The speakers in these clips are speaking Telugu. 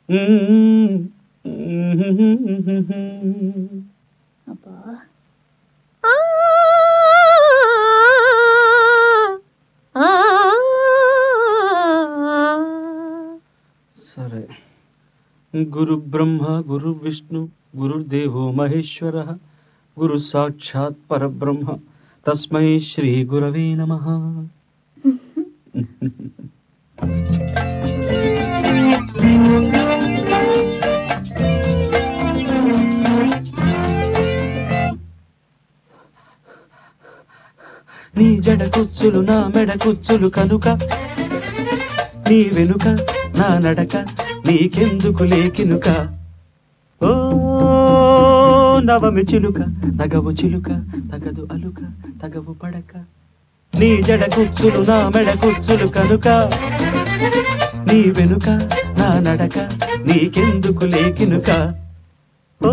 అబ్బా సరే. గురు బ్రహ్మ గురు విష్ణు గురుర్దేవో మహేశ్వర గురు సాక్షాత్ పరబ్రహ్మ తస్మై శ్రీ గురవే నమః. నీ జడ కుచ్చులు నా మెడ కుచ్చులు కనుక నీ వెనుక నా నడక నీకెందుకు లేకినుక. ఓ నవమి చిలుక నగవు చిలుక తగదు అలుక తగవు పడక. నీ జడ కుచ్చులు నా మెడ కుచ్చులు కనుక నీ వెనుక నా నడక నీకెందుకు లేకినుక. ఓ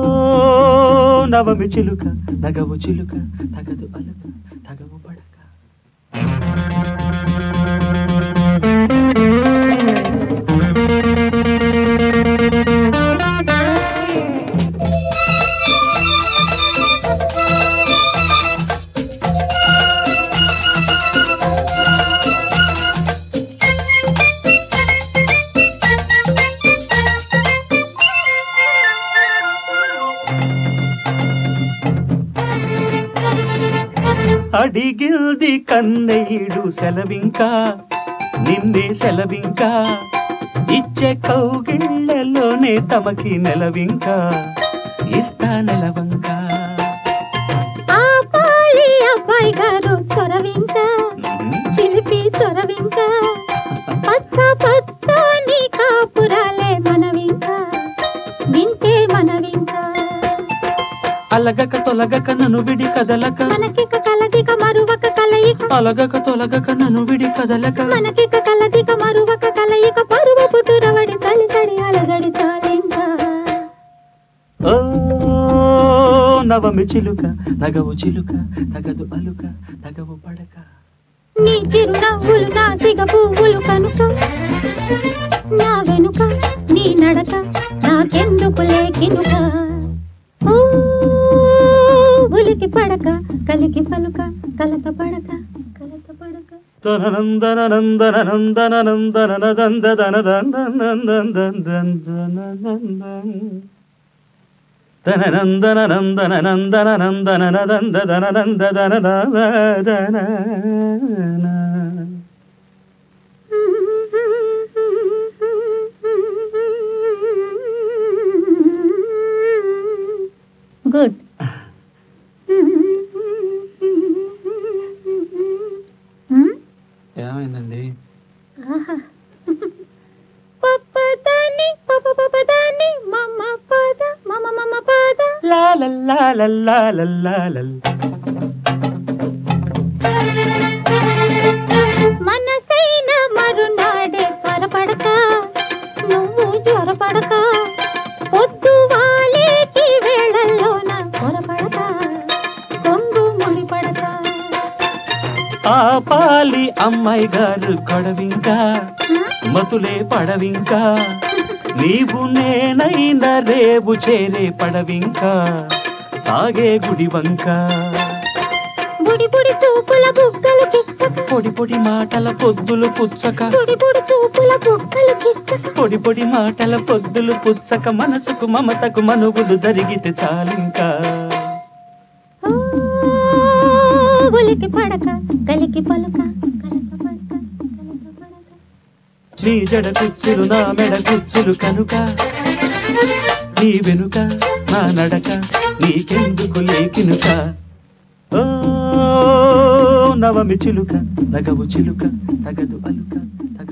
నవమి చిలుక నగవు చిలుక తగదు అలుక తగవు పడక. అడిగిల్ది కన్నయ్యుడు సెలవింకా నిన్నే సెలవింకా ఇచ్చే కౌగిళ్ళలోనే తమకి నెలవింకా ఇస్తా నెలవంకా. ఆపాలి అబ్బాయి గారు చొరవింకా చిలిపి చొరవింకా పచ్చ పచ్చని కాపురాలే మనవింకా వింటే మనవింకా. అలగక తొలగక నన్ను విడి కదలక మనకిక కలదిక మరువక కలయిక. అలగక తొలగక నన్ను విడి కదలక మనకిక కలదిక మరువక కలయిక పరువ పుట్టురవడి తలిసడి అలజడి చాలింకా. ఓ నవమి చిలుక నగవు చిలుక తగదు అలుక తగవు పడక. నీ చిరునవ్వులు నా సిగ పువ్వులు కనుక నా వెనుక నీ నడక నాకెందుకు లేకినుక. ఓ ఉలికి పడక కలికి పలుక కలత పడక కలత పడక. తననందన నందన నందన నందన నందన తననందన నందన నందన నందన నందన నందన. గుడ్. ఏమైందండి? పప్పదాని పప పపదాని మమ్మ పద మమ మమ పద లా లా లా లా లా లా లా. మనసైన మరునాడే త్వరపడక నువ్వు జ్వరపడక పొద్దు వాలేటి వేళల్లోన త్వరపడక కొంగు ముడిపడక. ఆపాలి అమ్మాయి గారు కొడవింకా మతులే పడవింకా నీవు నేనైనా రేపు చేరే పడవింకా సాగే గుడి వంక. బుడి బుడి చూపుల బుగ్గలు కిచ్చక పొడి పొడి మాటల పొద్దులు పుచ్చక బుడి బుడి చూపుల బుగ్గలు కిచ్చక పొడి పొడి మాటల పొద్దులు పుచ్చక మనసుకు మమతకు మనుగులు జరిగితే చాలింకా. ఉలికి పడక కలికి పలుక కలత పడక కలత పడక. నీ జడ కుచ్చులు నా మెడ కుచ్చులు కనుక నీ వెనుక నా నడక నీకెందుకు లేకినుక. ఓ నవమి చిలుక నగవు చిలుక తగదు అలుక